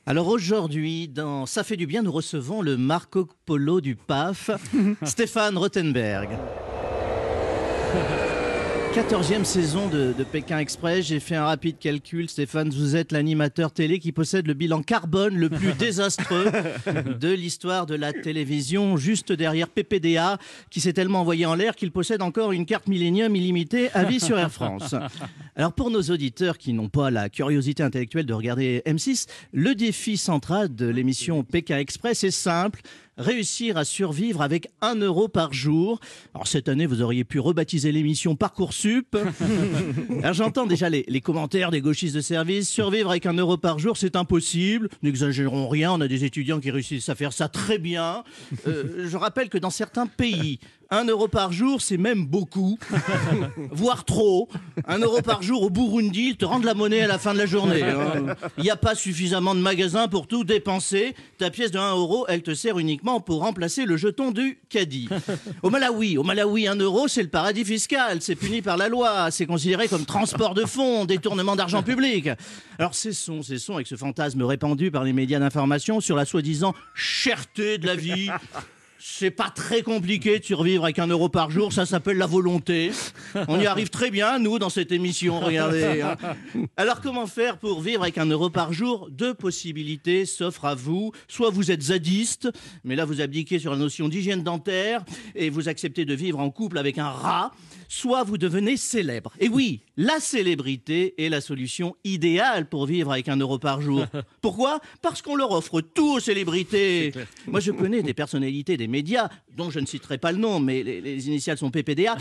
Alors aujourd'hui, dans Ça fait du bien, nous recevons le Marco Polo du PAF, Stéphane Rothenberg. 14e saison de Pékin Express. J'ai fait un rapide calcul. Stéphane, vous êtes l'animateur télé qui possède le bilan carbone le plus désastreux de l'histoire de la télévision, juste derrière PPDA, qui s'est tellement envoyé en l'air qu'il possède encore une carte Millennium illimitée à vie sur Air France. Alors pour nos auditeurs qui n'ont pas la curiosité intellectuelle de regarder M6, le défi central de l'émission Pékin Express est simple: réussir à survivre avec 1 euro par jour. Alors cette année, vous auriez pu rebaptiser l'émission Parcoursup. Alors j'entends déjà les commentaires des gauchistes de service. Survivre avec 1 euro par jour, c'est impossible. N'exagérons rien, on a des étudiants qui réussissent à faire ça très bien. Je rappelle que dans certains pays, 1 euro par jour, c'est même beaucoup, voire trop. 1 euro par jour au Burundi, ils te rendent la monnaie à la fin de la journée. Il n'y a pas suffisamment de magasins pour tout dépenser. Ta pièce de 1 euro, elle te sert uniquement pour remplacer le jeton du caddie. Au Malawi, 1 euro, c'est le paradis fiscal. C'est puni par la loi. C'est considéré comme transport de fonds, détournement d'argent public. Alors cessons avec ce fantasme répandu par les médias d'information sur la soi-disant cherté de la vie. C'est pas très compliqué de survivre avec 1 euro par jour, ça s'appelle la volonté. On y arrive très bien, nous, dans cette émission, regardez. Hein. Alors comment faire pour vivre avec 1 euro par jour? 2 possibilités s'offrent à vous. Soit vous êtes zadiste, mais là vous abdiquez sur la notion d'hygiène dentaire et vous acceptez de vivre en couple avec un rat. Soit vous devenez célèbre. Et oui, la célébrité est la solution idéale pour vivre avec 1 euro par jour. Pourquoi? Parce qu'on leur offre tout aux célébrités. Moi je connais des des médias, dont je ne citerai pas le nom, mais les initiales sont PPDA,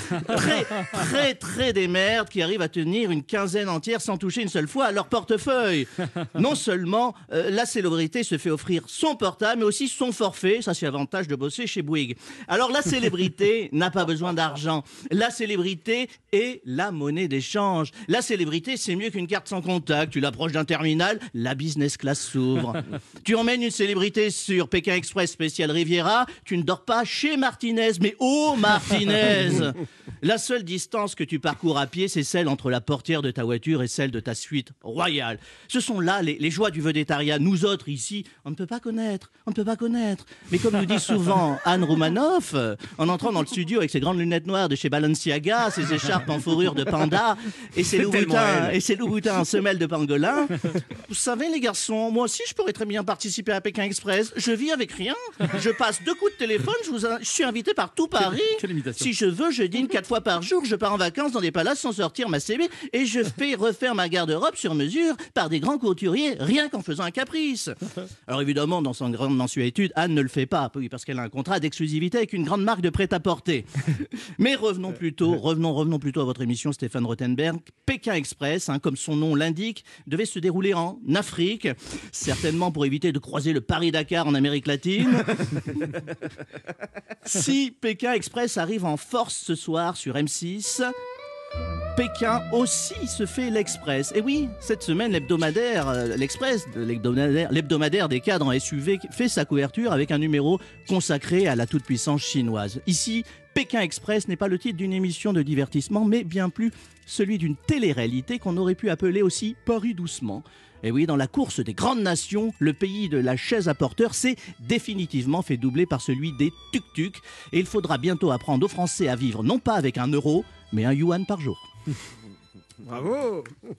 très des merdes qui arrivent à tenir une quinzaine entière sans toucher une seule fois à leur portefeuille. Non seulement la célébrité se fait offrir son portable, mais aussi son forfait. Ça, c'est l'avantage de bosser chez Bouygues. Alors la célébrité n'a pas besoin d'argent. La célébrité est la monnaie d'échange. La célébrité, c'est mieux qu'une carte sans contact. Tu l'approches d'un terminal, la business class s'ouvre. Tu emmènes une célébrité sur Pékin Express spécial Riviera, tu ne dors pas chez Martinez, mais au Martinez. La seule distance que tu parcours à pied, c'est celle entre la portière de ta voiture et celle de ta suite royale. Ce sont là les joies du vedettariat. Nous autres, ici, on ne peut pas connaître. Mais comme nous dit souvent Anne Roumanoff, en entrant dans le studio avec ses grandes lunettes noires de chez Balenciaga, ses écharpes en fourrure de panda et ses loups-boutins en semelle de pangolin, vous savez les garçons, moi aussi je pourrais très bien participer à Pékin Express. Je vis avec rien. Je passe 2 coups de téléphone, je suis invité par tout Paris. Si je veux, je dîne 4 fois par jour, je pars en vacances dans des palaces sans sortir ma CV et je fais refaire ma garde-robe sur mesure par des grands couturiers, rien qu'en faisant un caprice. Alors évidemment, dans son grande mensuétude, Anne ne le fait pas, parce qu'elle a un contrat d'exclusivité avec une grande marque de prêt-à-porter. Mais revenons plutôt à votre émission, Stéphane Rothenberg. Pékin Express, comme son nom l'indique, devait se dérouler en Afrique, certainement pour éviter de croiser le Paris-Dakar en Amérique latine. Si Pékin Express arrive en force ce soir sur M6, Pékin aussi se fait l'Express. Et oui, cette semaine, l'Express, l'hebdomadaire des cadres en SUV, fait sa couverture avec un numéro consacré à la toute-puissance chinoise. Ici, Pékin Express n'est pas le titre d'une émission de divertissement, mais bien plus celui d'une télé-réalité qu'on aurait pu appeler aussi Paris doucement. Et oui, dans la course des grandes nations, le pays de la chaise à porteur s'est définitivement fait doubler par celui des tuk-tuk. Et il faudra bientôt apprendre aux Français à vivre non pas avec 1 euro, mais 1 yuan par jour. Bravo!